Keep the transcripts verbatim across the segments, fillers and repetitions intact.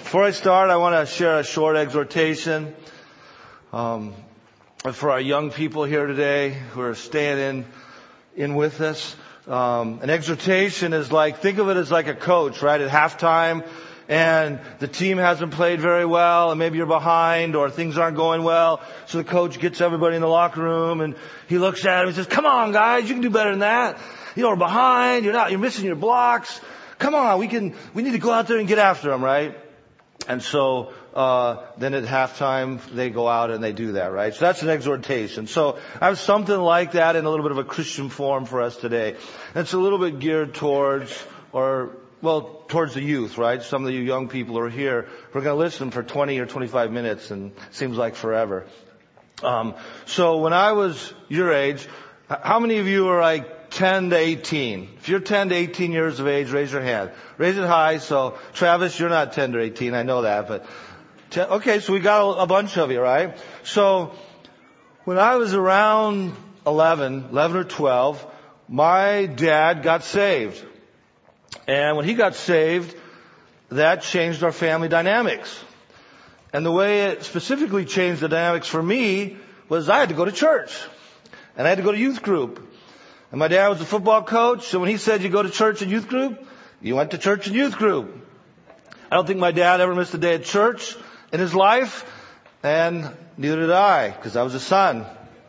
Before I start, I want to share a short exhortation um, for our young people here today who are staying in, in with us. Um, an exhortation is like, think of it as like a coach, right? At halftime, and the team hasn't played very well, and maybe you're behind, or things aren't going well. So the coach gets everybody in the locker room, and he looks at them and says, "Come on, guys, you can do better than that. You know, we're behind. You're not. You're missing your blocks. Come on, we can. We need to go out there and get after them, right?" And so uh then at halftime, they go out and they do that, right? So that's an exhortation. So I have something like that in a little bit of a Christian form for us today. And it's a little bit geared towards, or, well, towards the youth, right? Some of you young people are here. We're going to listen for twenty or twenty-five minutes, and it seems like forever. Um So when I was your age, how many of you are like ten to eighteen? If you're ten to eighteen years of age, raise your hand. Raise it high. So, Travis, you're not ten to eighteen. I know that, but ten, okay, so we got a bunch of you, right? So, when I was around eleven, eleven or twelve, my dad got saved. And when he got saved, that changed our family dynamics. And the way it specifically changed the dynamics for me was I had to go to church. And I had to go to youth group. And my dad was a football coach, so when he said you go to church and youth group, you went to church and youth group. I don't think my dad ever missed a day at church in his life, and neither did I, because I was a son.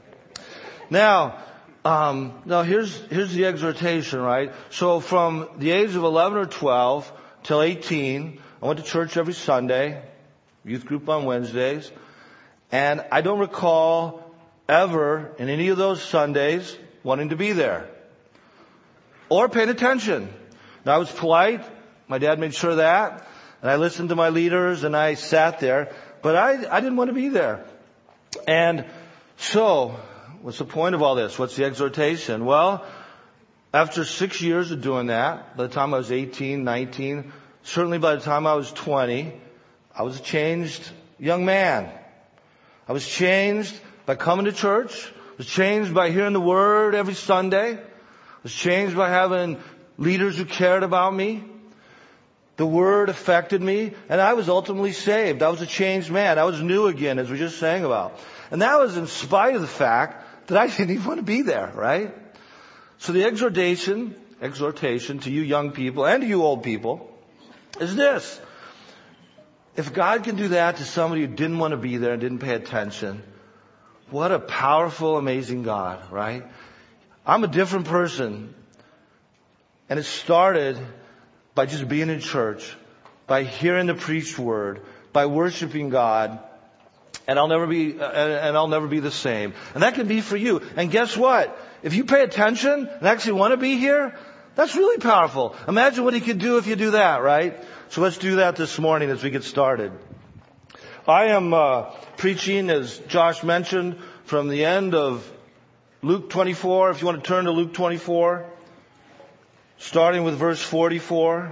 Now, um, now here's here's the exhortation, right? So from the age of eleven or twelve till eighteen, I went to church every Sunday, youth group on Wednesdays, and I don't recall ever in any of those Sundays wanting to be there or paying attention. Now, I was polite. My dad made sure of that. And I listened to my leaders and I sat there. But I, I didn't want to be there. And so, what's the point of all this? What's the exhortation? Well, after six years of doing that, by the time I was eighteen, nineteen, certainly by the time I was twenty, I was a changed young man. I was changed by coming to church. I was changed by hearing the Word every Sunday. I was changed by having leaders who cared about me. The Word affected me, and I was ultimately saved. I was a changed man. I was new again, as we just sang about. And that was in spite of the fact that I didn't even want to be there, right? So the exhortation, exhortation to you young people and to you old people is this. If God can do that to somebody who didn't want to be there and didn't pay attention, what a powerful, amazing God, right? I'm a different person. And it started by just being in church, by hearing the preached word, by worshiping God. And I'll never be, and I'll never be the same. And that can be for you. And guess what? If you pay attention and actually want to be here, that's really powerful. Imagine what He could do if you do that, right? So let's do that this morning as we get started. I am uh, preaching, as Josh mentioned, from the end of Luke twenty-four. If you want to turn to Luke twenty-four, starting with verse forty-four.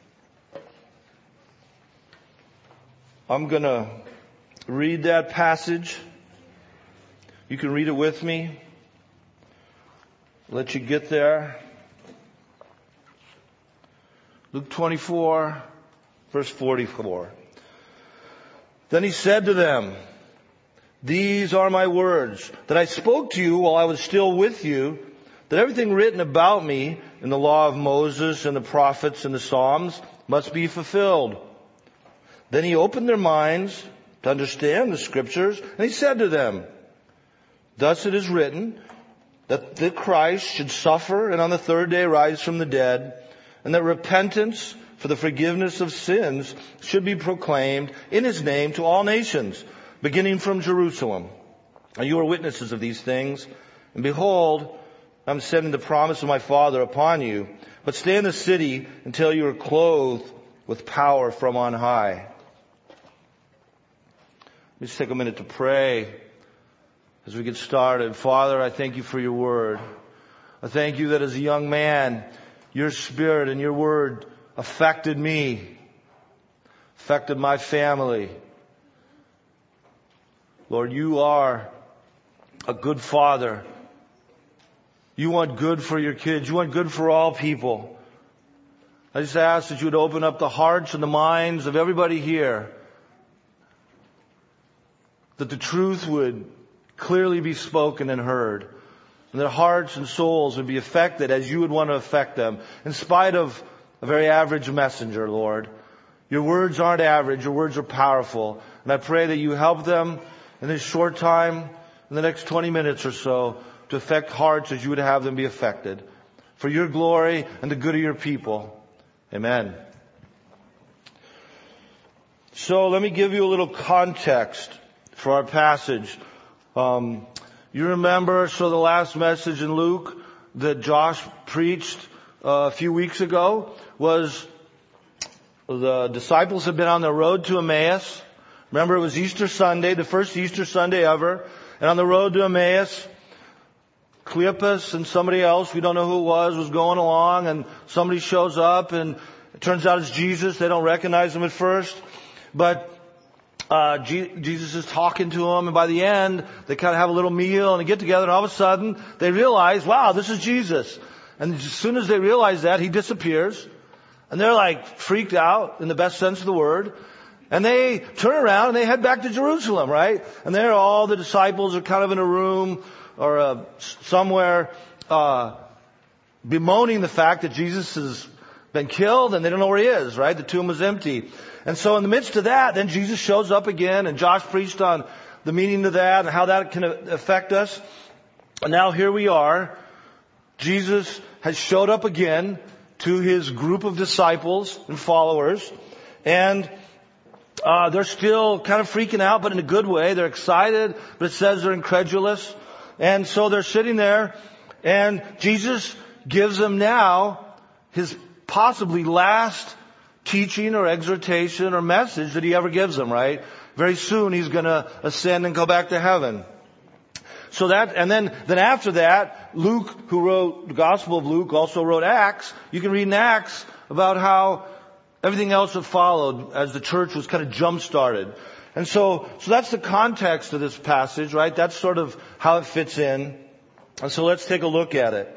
I'm going to read that passage. You can read it with me. Let you get there. Luke twenty-four, verse forty-four. Then He said to them, "These are my words that I spoke to you while I was still with you, that everything written about me in the law of Moses and the prophets and the Psalms must be fulfilled." Then He opened their minds to understand the Scriptures, and He said to them, "Thus it is written that the Christ should suffer and on the third day rise from the dead, and that repentance for the forgiveness of sins should be proclaimed in His name to all nations, beginning from Jerusalem. And you are witnesses of these things. And behold, I'm sending the promise of my Father upon you. But stay in the city until you are clothed with power from on high." Let's take a minute to pray as we get started. Father, I thank You for Your word. I thank You that as a young man, Your Spirit and Your word affected me, affected my family. Lord, You are a good Father. You want good for Your kids. You want good for all people. I just ask that you would open up the hearts and the minds of everybody here, that the truth would clearly be spoken and heard, and their hearts and souls would be affected as you would want to affect them, in spite of a very average messenger, Lord. Your words aren't average. Your words are powerful. And I pray that you help them in this short time, in the next twenty minutes or so, to affect hearts as you would have them be affected, for your glory and the good of your people. Amen. So let me give you a little context for our passage. Um, you remember, so the last message in Luke that Josh preached uh, a few weeks ago was the disciples had been on their road to Emmaus. Remember, it was Easter Sunday, the first Easter Sunday ever. And on the road to Emmaus, Cleopas and somebody else, we don't know who it was, was going along, and somebody shows up, and it turns out it's Jesus. They don't recognize him at first, but uh G- Jesus is talking to them, and by the end, they kind of have a little meal, and they get together, and all of a sudden, they realize, wow, this is Jesus. And as soon as they realize that, he disappears, and they're like freaked out, in the best sense of the word. And they turn around and they head back to Jerusalem, right? And there all the disciples are kind of in a room or uh, somewhere uh bemoaning the fact that Jesus has been killed and they don't know where he is, right? The tomb was empty. And so in the midst of that, then Jesus shows up again, and Josh preached on the meaning of that and how that can affect us. And now here we are. Jesus has showed up again to his group of disciples and followers, and Uh, they're still kind of freaking out, but in a good way. They're excited, but it says they're incredulous. And so they're sitting there, and Jesus gives them now his possibly last teaching or exhortation or message that he ever gives them, right? Very soon he's going to ascend and go back to heaven. So that, and then, then after that, Luke, who wrote the Gospel of Luke, also wrote Acts. You can read in Acts about how everything else that followed as the church was kind of jump-started. And so, so that's the context of this passage, right? That's sort of how it fits in. And so let's take a look at it.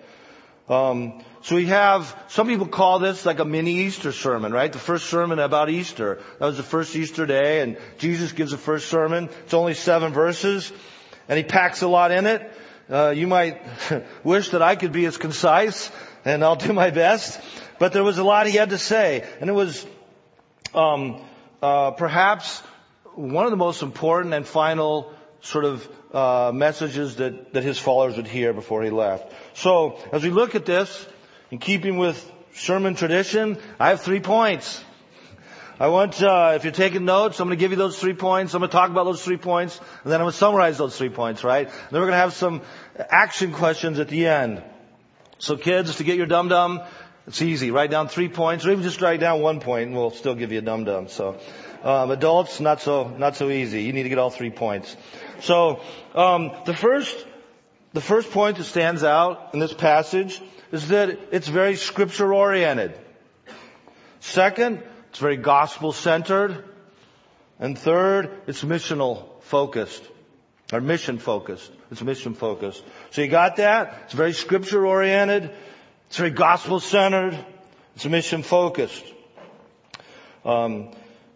Um, so we have, some people call this like a mini Easter sermon, right? The first sermon about Easter. That was the first Easter day, and Jesus gives the first sermon. It's only seven verses, and he packs a lot in it. Uh, you might wish that I could be as concise, and I'll do my best. But there was a lot he had to say. And it was um, uh, perhaps one of the most important and final sort of uh, messages that, that his followers would hear before he left. So as we look at this, in keeping with sermon tradition, I have three points. I want, uh, if you're taking notes, I'm going to give you those three points. I'm going to talk about those three points, and then I'm going to summarize those three points, right? And then we're going to have some action questions at the end. So kids, to get your dum-dum, it's easy. Write down three points, or even just write down one point, and we'll still give you a dum-dum. So, um, adults, not so not so easy. You need to get all three points. So, um, the first the first point that stands out in this passage is that it's very scripture-oriented. Second, it's very gospel-centered, and third, it's missional-focused, or mission-focused. It's mission-focused. So you got that? It's very scripture-oriented. It's very gospel-centered. It's mission-focused. Um,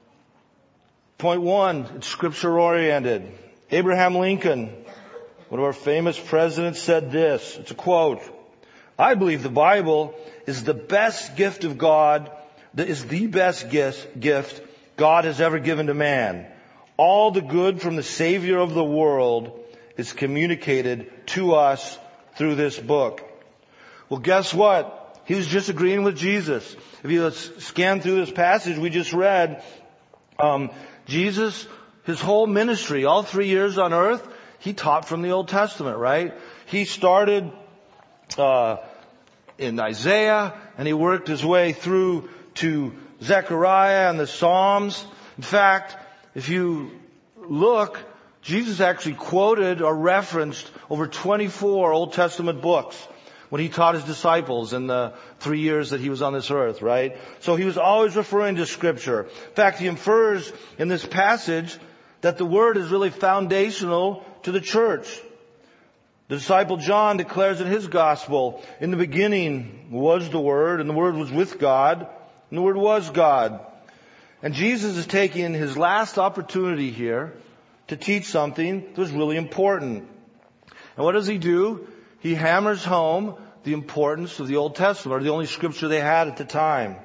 point one, it's scripture-oriented. Abraham Lincoln, one of our famous presidents, said this. It's a quote. "I believe the Bible is the best gift of God, that is the best gift God has ever given to man. All the good from the Savior of the world is communicated to us through this book." Well, guess what? He was just agreeing with Jesus. If you scan through this passage we just read, um, Jesus, his whole ministry, all three years on earth, he taught from the Old Testament, right? He started uh in Isaiah, and he worked his way through to Zechariah and the Psalms. In fact, if you look, Jesus actually quoted or referenced over twenty-four Old Testament books when he taught his disciples in the three years that he was on this earth, right? So he was always referring to Scripture. In fact, he infers in this passage that the Word is really foundational to the church. The disciple John declares in his gospel, "In the beginning was the Word, and the Word was with God, and the Word was God. And Jesus is taking his last opportunity here to teach something that was really important. And what does he do? He hammers home the importance of the Old Testament, or the only scripture they had at the time.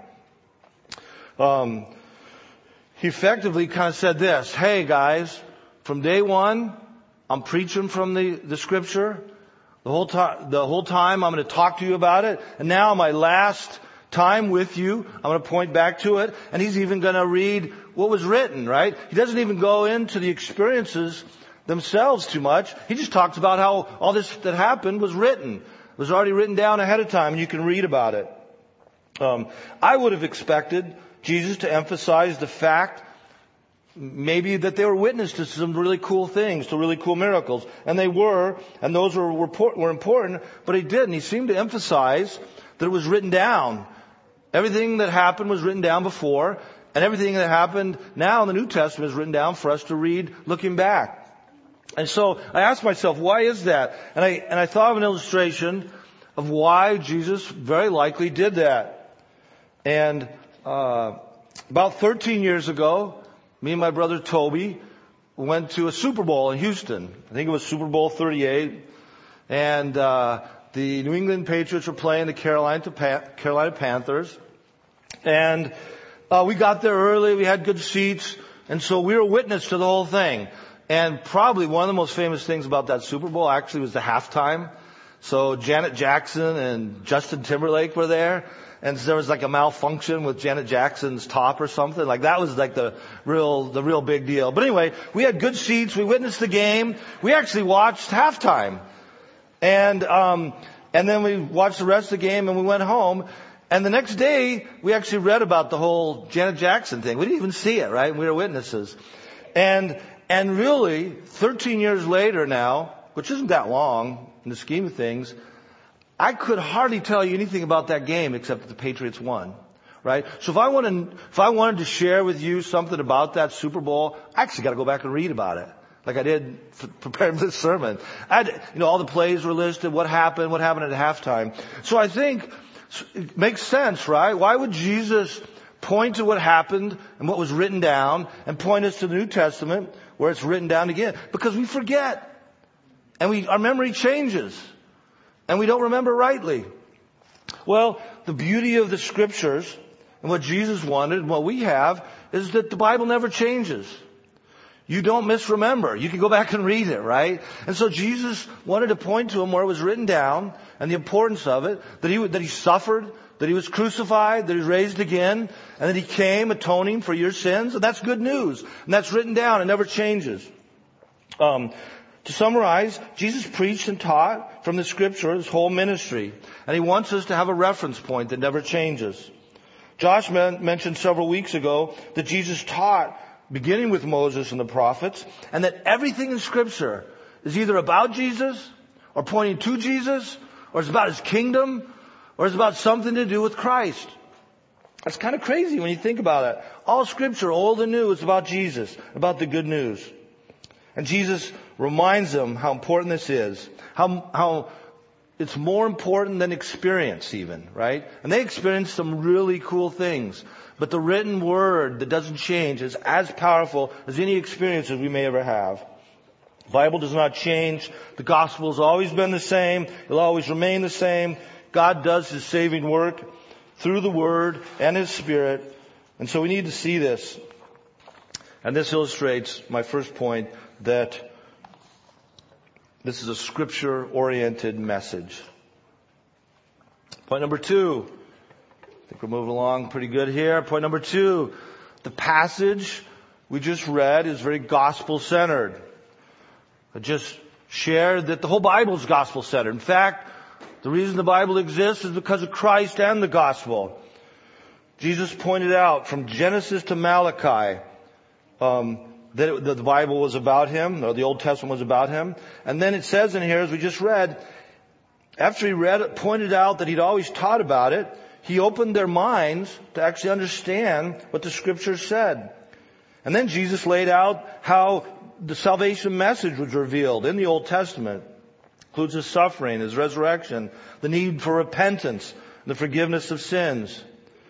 Um, he effectively kind of said this: hey guys, from day one, I'm preaching from the, the scripture. The whole time, the whole time I'm going to talk to you about it. And now my last time with you, I'm going to point back to it. And he's even going to read what was written, right? He doesn't even go into the experiences themselves too much. He just talks about how all this that happened was written. It was already written down ahead of time, and you can read about it. Um, I would have expected Jesus to emphasize the fact maybe that they were witness to some really cool things, to really cool miracles. And they were, and those were, were important, but he didn't. He seemed to emphasize that it was written down. Everything that happened was written down before, and everything that happened now in the New Testament is written down for us to read looking back. And so I asked myself, why is that? And I, and I thought of an illustration of why Jesus very likely did that. And, uh, about thirteen years ago, me and my brother Toby went to a Super Bowl in Houston. I think it was Super Bowl thirty-eight. And, uh, the New England Patriots were playing the Carolina, Carolina Panthers. And, uh, we got there early. We had good seats. And so we were witness to the whole thing. And probably one of the most famous things about that Super Bowl actually was the halftime. So Janet Jackson and Justin Timberlake were there. And there was like a malfunction with Janet Jackson's top or something. Like that was like the real, the real big deal. But anyway, we had good seats. We witnessed the game. We actually watched halftime. And, um, and then we watched the rest of the game and we went home. And the next day, we actually read about the whole Janet Jackson thing. We didn't even see it, right? We were witnesses. And, and really, thirteen years later now, which isn't that long in the scheme of things, I could hardly tell you anything about that game except that the Patriots won, right? So if I wanted, if I wanted to share with you something about that Super Bowl, I actually got to go back and read about it, like I did f- preparing for this sermon. I had, you know, all the plays were listed, what happened, what happened at halftime. So I think it makes sense, right? Why would Jesus point to what happened and what was written down and point us to the New Testament where it's written down again? Because we forget, and we our memory changes. And we don't remember rightly. Well, the beauty of the scriptures and what Jesus wanted and what we have is that the Bible never changes. You don't misremember. You can go back and read it, right? And so Jesus wanted to point to him where it was written down and the importance of it, that he, that he suffered, that he was crucified, that he was raised again, and that he came atoning for your sins. And that's good news. And that's written down. It never changes. Um, To summarize, Jesus preached and taught from the scripture his whole ministry. And he wants us to have a reference point that never changes. Josh men- mentioned several weeks ago that Jesus taught beginning with Moses and the prophets, and that everything in scripture is either about Jesus or pointing to Jesus, or it's about his kingdom, or it's about something to do with Christ. That's kind of crazy when you think about it. All scripture, old and new, is about Jesus, about the good news. And Jesus reminds them how important this is. How, how it's more important than experience even, right? And they experienced some really cool things. But the written word that doesn't change is as powerful as any experiences we may ever have. The Bible does not change. The gospel has always been the same. It'll always remain the same. God does his saving work through the word and his spirit. And so we need to see this. And this illustrates my first point, that this is a scripture-oriented message. Point number two. I think we're moving along pretty good here. Point number two. The passage we just read is very gospel-centered. I just shared that the whole Bible is gospel-centered. In fact, the reason the Bible exists is because of Christ and the gospel. Jesus pointed out from Genesis to Malachi, um, that the Bible was about him, or the Old Testament was about him. And then it says in here, as we just read, after he read it, pointed out that he'd always taught about it, he opened their minds to actually understand what the scriptures said. And then Jesus laid out how the salvation message was revealed in the Old Testament. It includes his suffering, his resurrection, the need for repentance, the forgiveness of sins.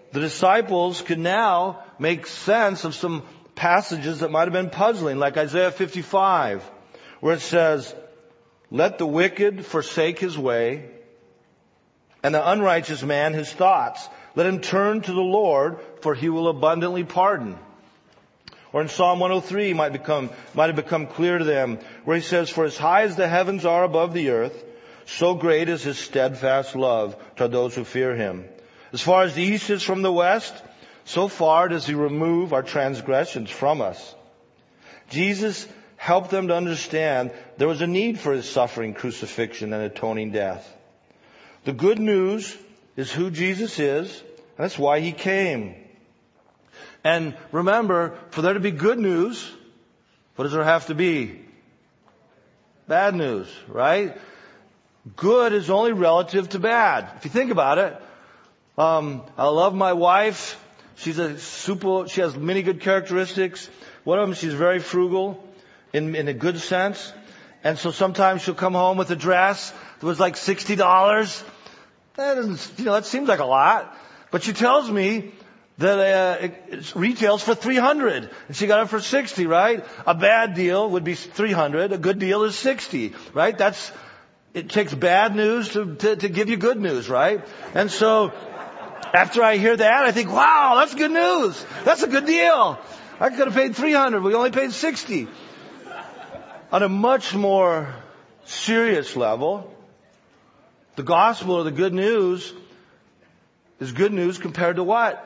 the disciples could now make sense of some passages that might have been puzzling, like Isaiah fifty-five, where it says, "Let the wicked forsake his way, and the unrighteous man his thoughts. Let him turn to the Lord, for he will abundantly pardon." Or in Psalm one oh three might become, might have become clear to them, where he says, "For as high as the heavens are above the earth, so great is his steadfast love toward those who fear him. As far as the east is from the west, so far does he remove our transgressions from us." Jesus helped them to understand there was a need for his suffering, crucifixion, and atoning death. The good news is who Jesus is, and that's why he came. And remember, for there to be good news, what does there have to be? Bad news, right? Good is only relative to bad. If you think about it, um, I love my wife. She's a super, she has many good characteristics. One of them, she's very frugal in, in a good sense. And so sometimes she'll come home with a dress that was like sixty dollars. That doesn't, you know, that seems like a lot. But she tells me that uh, it, it retails for three hundred dollars. And she got it for sixty dollars, right? A bad deal would be three hundred dollars. A good deal is sixty dollars, right? That's, it takes bad news to, to, to give you good news, right? And so after I hear that, I think, wow, that's good news. That's a good deal. I could have paid three hundred dollars. We only paid sixty dollars. On a much more serious level, the gospel or the good news is good news compared to what?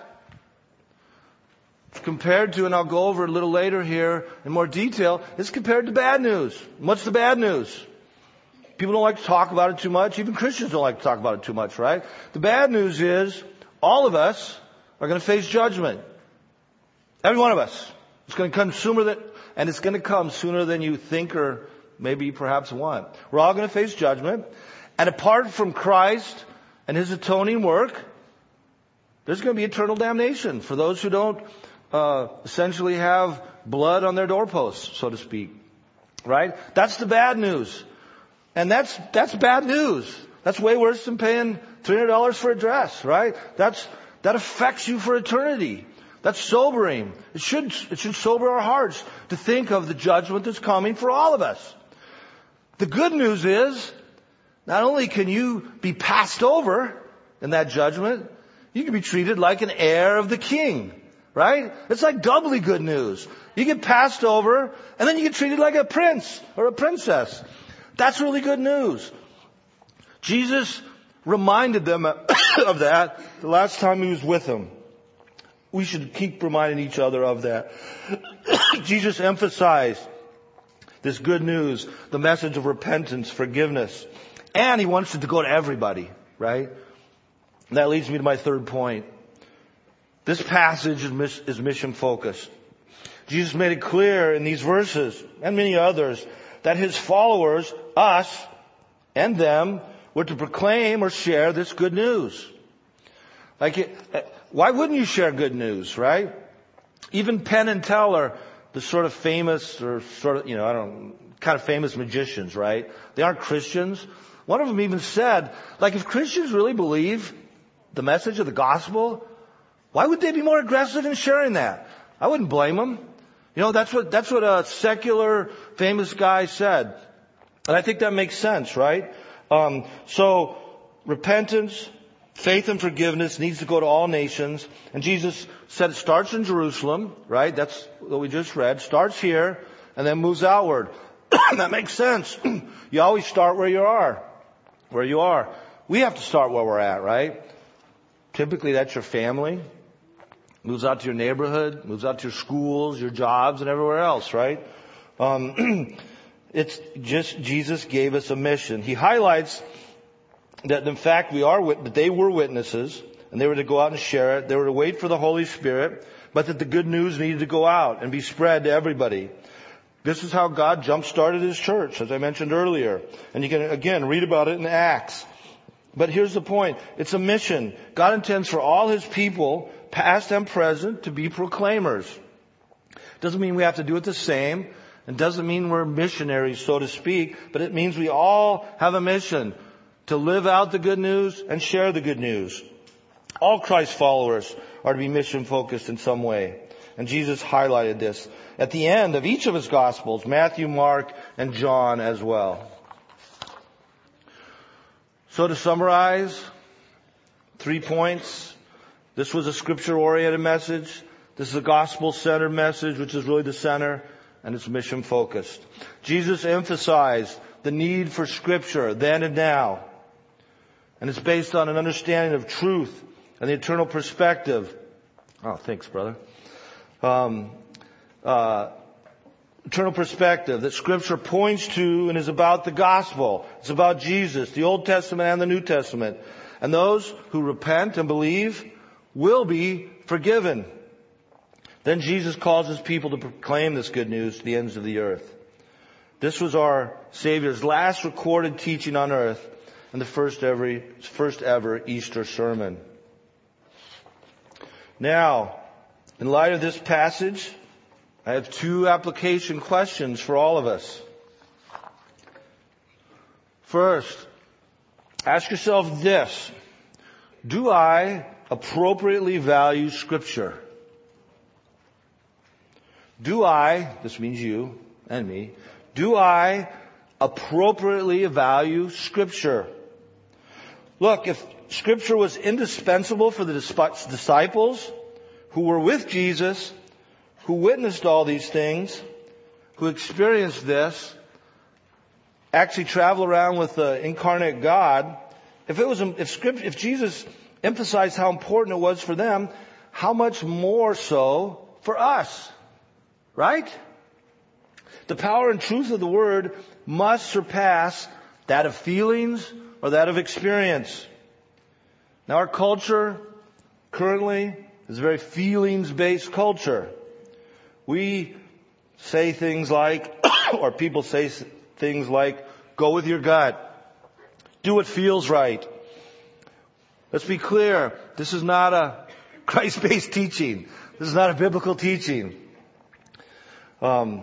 Compared to, and I'll go over a little later here in more detail, it's compared to bad news. What's the bad news? People don't like to talk about it too much. Even Christians don't like to talk about it too much, right? The bad news is all of us are going to face judgment. Every one of us. It's going to come sooner than, and it's going to come sooner than you think or maybe perhaps want. We're all going to face judgment. And apart from Christ and his atoning work, there's going to be eternal damnation for those who don't uh, essentially have blood on their doorposts, so to speak. Right? That's the bad news. And that's, that's bad news. That's way worse than paying three hundred dollars for a dress, right? That's, that affects you for eternity. That's sobering. It should, it should sober our hearts to think of the judgment that's coming for all of us. The good news is, not only can you be passed over in that judgment, you can be treated like an heir of the king, right? It's like doubly good news. You get passed over, and then you get treated like a prince or a princess. That's really good news. Jesus reminded them of that the last time he was with them. We should keep reminding each other of that. Jesus emphasized this good news, the message of repentance, forgiveness. And he wants it to go to everybody, right? And that leads me to my third point. This passage is mission focused. Jesus made it clear in these verses and many others that his followers, us and them, were to proclaim or share this good news. Like, it, why wouldn't you share good news, right? Even Penn and Teller, the sort of famous or sort of, you know, I don't know, kind of famous magicians, right? They aren't Christians. One of them even said, like, if Christians really believe the message of the gospel, why would they be more aggressive in sharing that? I wouldn't blame them. You know, that's what, that's what a secular famous guy said. And I think that makes sense, right? Um, so, repentance, faith and forgiveness needs to go to all nations. And Jesus said it starts in Jerusalem, right? That's what we just read. Starts here and then moves outward. That makes sense. You always start where you are. Where you are. We have to start where we're at, right? Typically that's your family. Moves out to your neighborhood, moves out to your schools, your jobs, and everywhere else, right? Um, it's just Jesus gave us a mission. He highlights that in fact we are, that they were witnesses, and they were to go out and share it. They were to wait for the Holy Spirit, but that the good news needed to go out and be spread to everybody. This is how God jump-started his church, as I mentioned earlier. And you can, again, read about it in Acts. But here's the point. It's a mission. God intends for all his people, past and present, to be proclaimers. Doesn't mean we have to do it the same. It doesn't mean we're missionaries, so to speak. But it means we all have a mission to live out the good news and share the good news. All Christ followers are to be mission focused in some way. And Jesus highlighted this at the end of each of his Gospels, Matthew, Mark, and John as well. So to summarize, three points. This was a scripture-oriented message. This is a gospel-centered message, which is really the center, and it's mission-focused. Jesus emphasized the need for scripture then and now. And it's based on an understanding of truth and the eternal perspective. Oh, thanks, brother. Um, uh, eternal perspective that Scripture points to and is about the gospel. It's about Jesus, the Old Testament and the New Testament. And those who repent and believe will be forgiven. Then Jesus calls his people to proclaim this good news to the ends of the earth. This was our Savior's last recorded teaching on earth and the first ever, first ever Easter sermon. Now, in light of this passage, I have two application questions for all of us. First, ask yourself this: do I appropriately value Scripture? Do I, this means you and me, do I appropriately value Scripture? Look, if Scripture was indispensable for the disciples who were with Jesus, who witnessed all these things, who experienced this, actually travel around with the incarnate God, if it was, if Scripture, if Jesus emphasized how important it was for them, how much more so for us? Right? The power and truth of the Word must surpass that of feelings or that of experience. Now, our culture currently is a very feelings-based culture. We say things like, or people say things like, go with your gut. Do what feels right. Let's be clear. This is not a Christ-based teaching. This is not a biblical teaching. Um,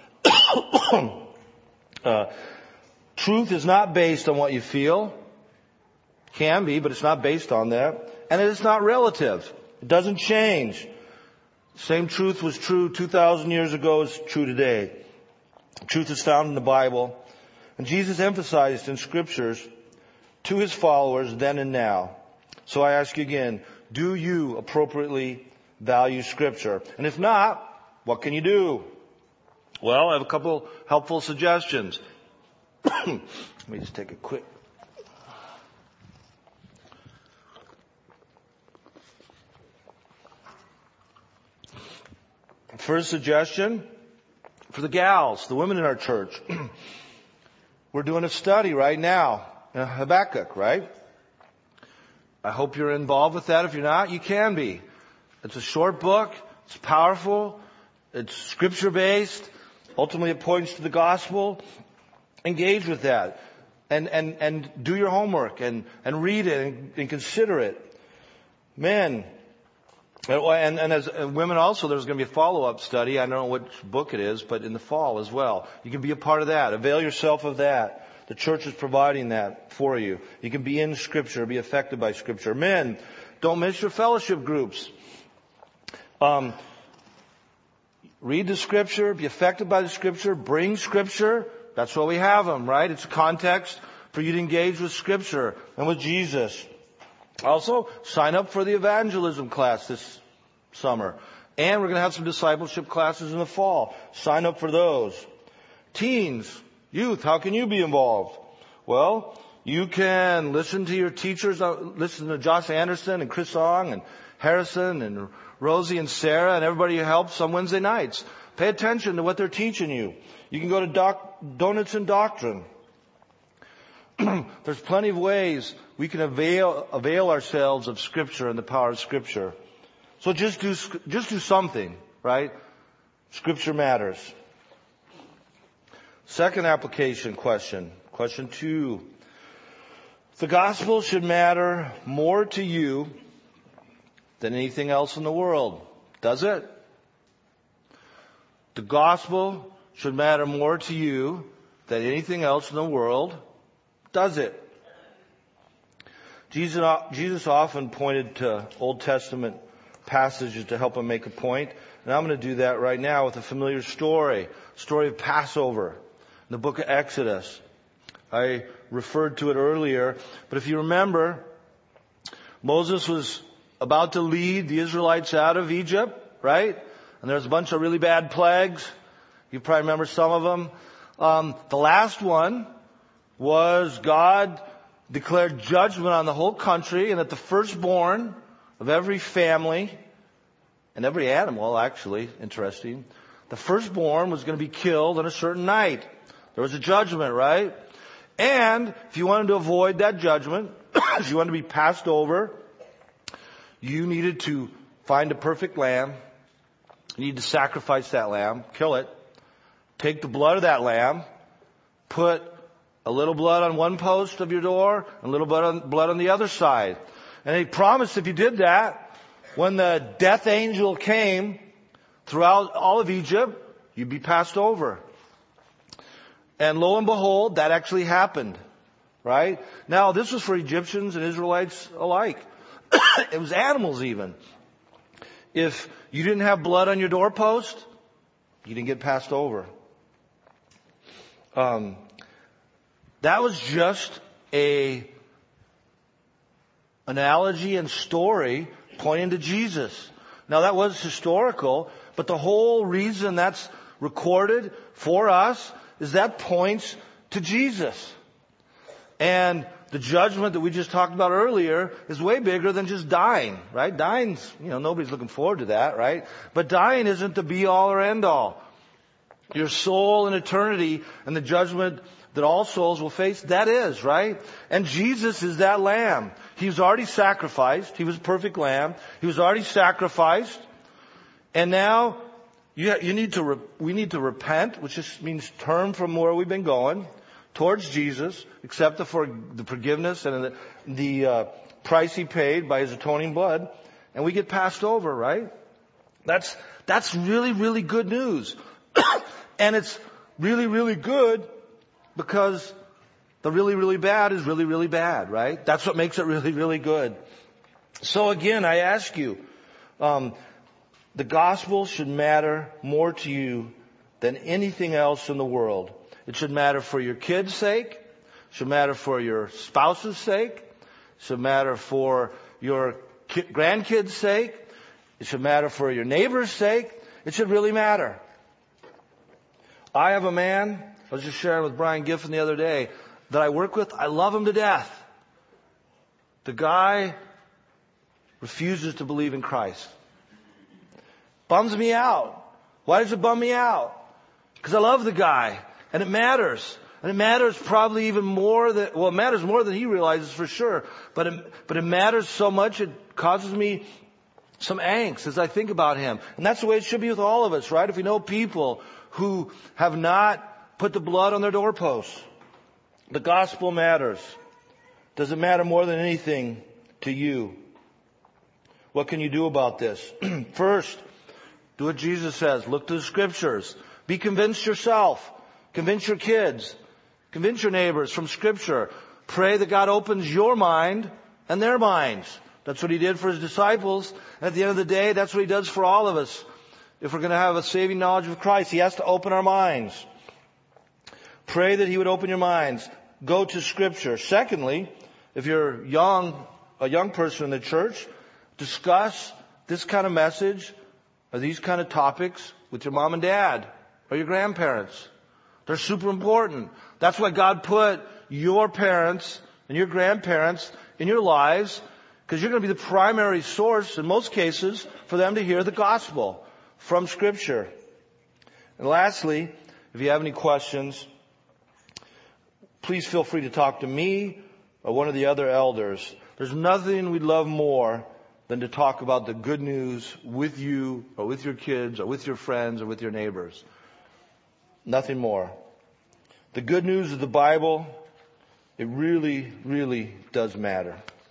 uh, truth is not based on what you feel. Can be, but it's not based on that. And it is not relative. It doesn't change. Same truth was true two thousand years ago as true today. Truth is found in the Bible. And Jesus emphasized in Scriptures to his followers then and now. So I ask you again, do you appropriately value Scripture? And if not, what can you do? Well, I have a couple helpful suggestions. Let me just take a quick... First suggestion for the gals, the women in our church. We're doing a study right now in Habakkuk, right? I hope you're involved with that. If you're not, you can be. It's a short book. It's powerful. It's scripture-based. Ultimately, it points to the gospel. Engage with that. And, and, and do your homework and, and read it and, and consider it. Men, and, and as and women also, there's going to be a follow-up study. I don't know which book it is, but in the fall as well. You can be a part of that. Avail yourself of that. The church is providing that for you. You can be in Scripture, be affected by Scripture. Men, don't miss your fellowship groups. Um, read the Scripture, be affected by the Scripture, bring Scripture. That's why we have them, right? It's a context for you to engage with Scripture and with Jesus. Also, sign up for the evangelism class this summer. And we're going to have some discipleship classes in the fall. Sign up for those. Teens, youth, how can you be involved? Well, you can listen to your teachers, listen to Josh Anderson and Chris Song and Harrison and Rosie and Sarah and everybody who helps on Wednesday nights. Pay attention to what they're teaching you. You can go to doc, Donuts and Doctrine. There's plenty of ways we can avail, avail ourselves of Scripture and the power of Scripture. So just do, just do something, right? Scripture matters. Second application question. Question two. The gospel should matter more to you than anything else in the world. Does it? The gospel should matter more to you than anything else in the world. Does it? Jesus, Jesus often pointed to Old Testament passages to help him make a point. And I'm going to do that right now with a familiar story, story of Passover in the book of Exodus. I referred to it earlier, but if you remember, Moses was about to lead the Israelites out of Egypt, right? And there's a bunch of really bad plagues. You probably remember some of them. Um, the last one was God declared judgment on the whole country, and that the firstborn of every family, and every animal, actually, interesting, the firstborn was going to be killed on a certain night. There was a judgment, right? And if you wanted to avoid that judgment, if you wanted to be passed over, you needed to find a perfect lamb. You need to sacrifice that lamb, kill it, take the blood of that lamb, put a little blood on one post of your door, and a little blood on, blood on the other side. And he promised if you did that, when the death angel came throughout all of Egypt, you'd be passed over. And lo and behold, that actually happened, right? Now, this was for Egyptians and Israelites alike. It was animals even. If you didn't have blood on your doorpost, you didn't get passed over. Um, that was just a analogy and story pointing to Jesus. Now, that was historical, but the whole reason that's recorded for us is that points to Jesus. And the judgment that we just talked about earlier is way bigger than just dying, right? Dying's, you know, nobody's looking forward to that, right? But dying isn't the be all or end all. Your soul in eternity and the judgment that all souls will face, that is, right? And Jesus is that lamb. He was already sacrificed. He was a perfect lamb. He was already sacrificed. And now you, you need to, re, we need to repent, which just means turn from where we've been going towards Jesus, accept the, for, the forgiveness and the, the uh, price He paid by His atoning blood, and we get passed over, right? That's, that's really, really good news. And it's really, really good because the really, really bad is really, really bad, right? That's what makes it really, really good. So again, I ask you, um, the gospel should matter more to you than anything else in the world. It should matter for your kids' sake. It should matter for your spouse's sake. It should matter for your ki- grandkids' sake. It should matter for your neighbor's sake. It should really matter. I have a man, I was just sharing with Brian Giffen the other day, that I work with. I love him to death. The guy refuses to believe in Christ. Bums me out. Why does it bum me out? Because I love the guy. And it matters. And it matters probably even more than, well, it matters more than he realizes for sure. But it, but it matters so much it causes me some angst as I think about him. And that's the way it should be with all of us, right? If we know people who have not put the blood on their doorposts. The gospel matters. Does it matter more than anything to you? What can you do about this? First, do what Jesus says. Look to the scriptures. Be convinced yourself. Convince your kids. Convince your neighbors from Scripture. Pray that God opens your mind and their minds. That's what He did for His disciples. And at the end of the day, that's what He does for all of us. If we're going to have a saving knowledge of Christ, He has to open our minds. Pray that He would open your minds. Go to Scripture. Secondly, if you're young, a young person in the church, discuss this kind of message or these kind of topics with your mom and dad or your grandparents. They're super important. That's why God put your parents and your grandparents in your lives, because you're going to be the primary source, in most cases, for them to hear the gospel from Scripture. And lastly, if you have any questions, please feel free to talk to me or one of the other elders. There's nothing we'd love more than to talk about the good news with you or with your kids or with your friends or with your neighbors. Nothing more. The good news of the Bible, it really, really does matter.